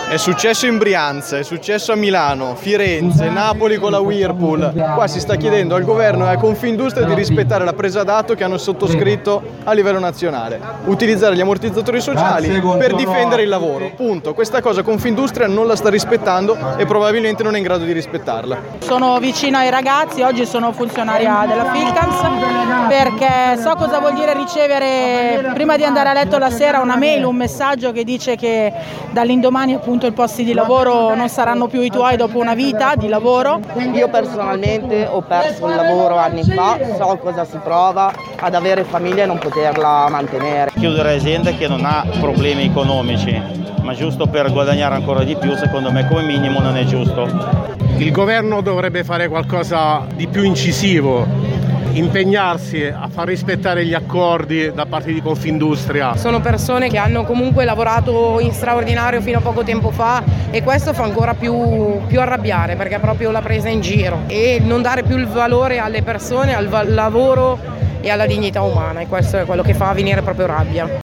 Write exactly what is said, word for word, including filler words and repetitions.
È successo in Brianza, è successo a Milano, Firenze, Napoli con la Whirlpool. Qua si sta chiedendo al governo e a Confindustria di rispettare la presa d'atto che hanno sottoscritto a livello nazionale. Utilizzare gli ammortizzatori sociali per difendere il lavoro. Punto. Questa cosa Confindustria non la sta rispettando e probabilmente non è in grado di rispettarla. Sono vicino ai ragazzi, oggi sono funzionaria della Filcams perché so cosa vuol dire ricevere prima di andare a letto la sera una mail, un messaggio che dice che dall'indomani appunto i posti di lavoro non saranno più i tuoi dopo una vita di lavoro. Io personalmente ho perso il lavoro anni fa, so cosa si prova ad avere famiglia e non poterla mantenere. Chiudere azienda che non ha problemi economici, ma giusto per guadagnare ancora di più, secondo me come minimo non è giusto. Il governo dovrebbe fare qualcosa di più incisivo, impegnarsi a far rispettare gli accordi da parte di Confindustria. Sono persone che hanno comunque lavorato in straordinario fino a poco tempo fa e questo fa ancora più, più arrabbiare, perché è proprio la presa in giro e non dare più il valore alle persone, al va- lavoro e alla dignità umana, e questo è quello che fa venire proprio rabbia.